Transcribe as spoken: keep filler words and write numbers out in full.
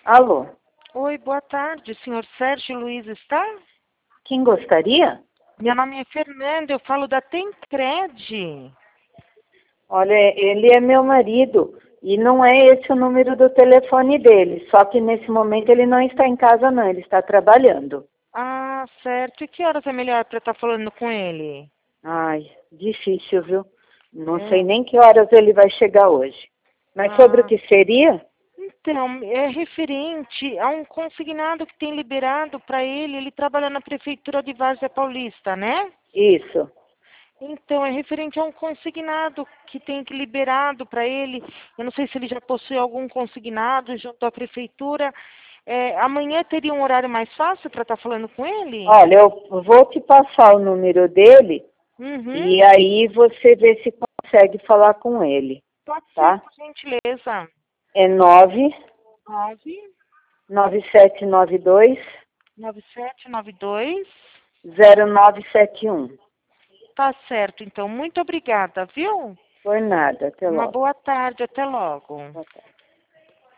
Alô, Oi, boa tarde. O senhor Sérgio Luiz está? quem gostaria? Meu nome é Fernanda, eu falo da Tencred. Olha, ele é meu marido e não é esse o número do telefone dele, só que nesse momento ele não está em casa não, ele está trabalhando. Ah, certo. E que horas é melhor para estar falando com ele? Ai, difícil, viu? Não sei É. nem que horas ele vai chegar hoje. Mas sobre o Ah, que seria? então, é referente a um consignado que tem liberado para ele, ele trabalha na Prefeitura de Várzea Paulista, né? Isso. Então, é referente a um consignado que tem que liberado para ele. Eu não sei se ele já possui algum consignado junto à prefeitura. É, amanhã teria um horário mais fácil para estar falando com ele? Olha, eu vou te passar o número dele Uhum. e aí você vê se consegue falar com ele, Pode ser, tá? por gentileza. É nove Nove nove sete nove dois nove sete nove dois. zero nove sete um. Tá certo, então. Muito obrigada, viu? Por nada, até Uma logo. boa tarde. Até logo. Boa tarde.